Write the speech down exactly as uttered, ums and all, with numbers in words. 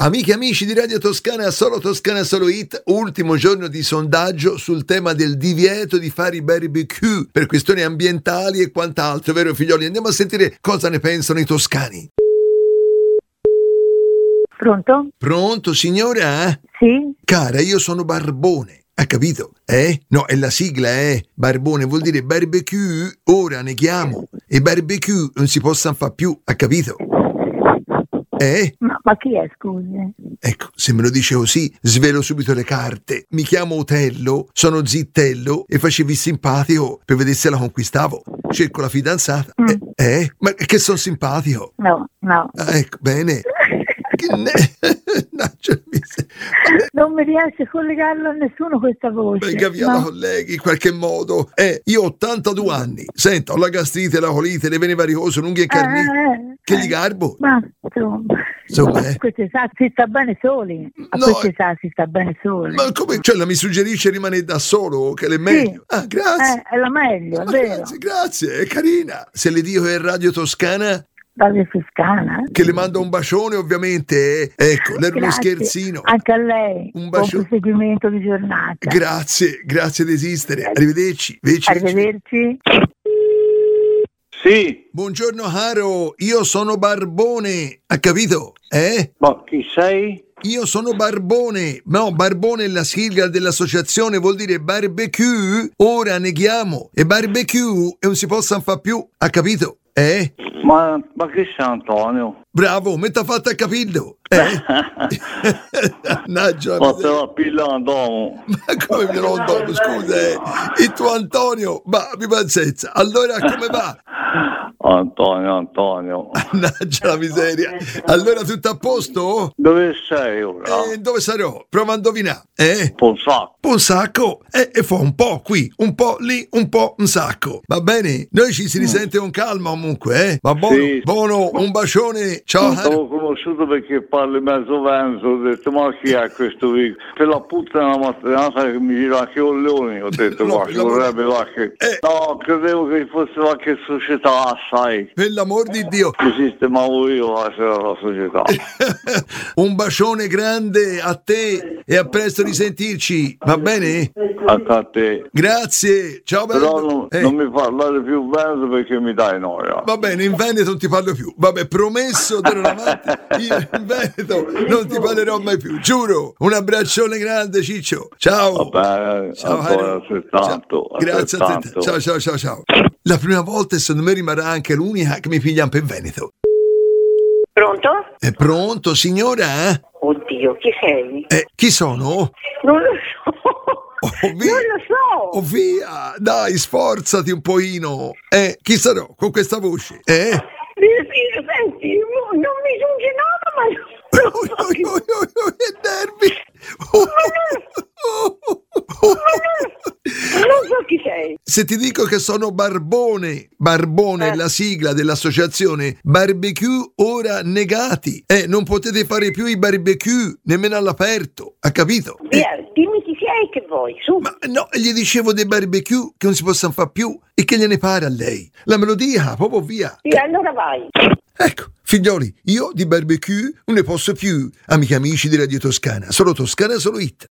Amiche e amici di Radio Toscana, solo Toscana, solo Hit, ultimo giorno di sondaggio sul tema del divieto di fare i barbecue per questioni ambientali e quant'altro, vero figlioli? Andiamo a sentire cosa ne pensano i toscani. Pronto? Pronto, signora? Sì? Cara, io sono Barbone, ha capito? Eh? No, è la sigla, eh? Barbone vuol dire barbecue, ora neghiamo. E barbecue non si possa fare più, ha capito? Eh? Ma, ma chi è, scusi? Ecco, se me lo dice così, svelo subito le carte. Mi chiamo Otello, sono zittello e facevi simpatico per vedere se la conquistavo. Cerco la fidanzata. Mm. Eh, eh? Ma che sono simpatico? No, no. Ah, ecco, bene. Che ne... no, cioè, mi se... Non mi riesce a collegarlo a nessuno questa voce. Venga via no? la colleghi in qualche modo. Eh, io ho ottantadue anni. Sento, ho la gastrite, la colite, le vene varicose, unghie incarnite. Eh, Che eh. gli garbo? Ma insomma, Insomma, eh. a questa età si sta bene soli. A No, questa età si sta bene soli. Ma come? Cioè, la mi suggerisce rimanere da solo, che le è meglio? Ah, grazie. Eh, è la meglio, è Ma vero. grazie, grazie, è carina. Se le dico che è Radio Toscana, Radio Toscana. che le mando un bacione, ovviamente. eh. Ecco, era uno Grazie. scherzino. Anche a lei. Un Buon bacio- proseguimento di giornata. Grazie, grazie di esistere. Arrivederci. Veci, Arrivederci. Sì, Buongiorno caro, io sono Barbone, ha capito? Eh? ma chi sei? Io sono Barbone. No, Barbone è la sigla dell'associazione, vuol dire barbecue, ora neghiamo. E barbecue e non si possa fare più, ha capito? Eh? Ma, ma chi sei Antonio? Bravo, mi t'ha fatto a capirlo. Eh? Mannaggia, Ma te la pilla Antonio. ma come mi lo dopo, scusa, eh? Il tuo Antonio, ma mi pazienza. Allora come va? Antonio, Antonio. Mannaggia la miseria. Allora tutto a posto? Dove sei ora? Eh, dove sarò? Prova a indovinare. Eh? Un sacco. Un sacco? Eh, e fa un po' qui, un po' lì, un po' un sacco. Va bene? Noi ci si risente con calma comunque, eh? Va buono? Sì. Buono, un bacione. Ciao, Non caro. t'avevo conosciuto perché parli mezzo venzo. Ho detto, ma chi è questo qui? Per la puttana mattinata che mi gira che coglioni. Ho detto, No, ma per ci l'amor- vorrebbe qualche... Eh. No, credevo che fosse qualche società, sai. Per l'amor di Dio. Mi sistemavo io a essere la società. Un bacione grande a te e a presto risentirci. Va bene? Anche a te. Grazie. Ciao, Però bello. non, Eh. non mi parlare più venzo perché mi dai noia. Va bene, in Veneto non ti parlo più. Vabbè, promesso da non avanti. Io in Veneto non ti parlerò mai più, giuro. Un abbraccione grande, Ciccio. Ciao. Vabbè, Ciao, ancora Harry. altrettanto. Ciao. Grazie a te. altrettanto. Ciao, ciao, ciao, ciao. La prima volta e secondo me rimarrà anche l'unica che mi piglia per Veneto. Pronto? È pronto, signora? Oddio, chi sei? Eh, chi sono? Non lo so. Oh, via. Non lo so. Oh, via. Dai, sforzati un pochino. Eh, chi sarò con questa voce? Eh? Senti, non mi giunge nada, ma non Oh, so oh, chi- oh, oh, oh, che nervi. Oh, oh, oh, oh. non so chi sei. Se ti dico che sono Barbone, Barbone è Eh. la sigla dell'associazione Barbecue Ora Negati. Eh, non potete fare più i barbecue, nemmeno all'aperto, ha capito? Eh, Via, dimmi chi sei e che vuoi, su. ma no, gli dicevo dei barbecue che non si possono fare più e che gliene pare a lei. La melodia, proprio via. Sì, allora vai. Ecco, figlioli, io di barbecue non ne posso più. Amici e amici di Radio Toscana, solo Toscana, solo Hit.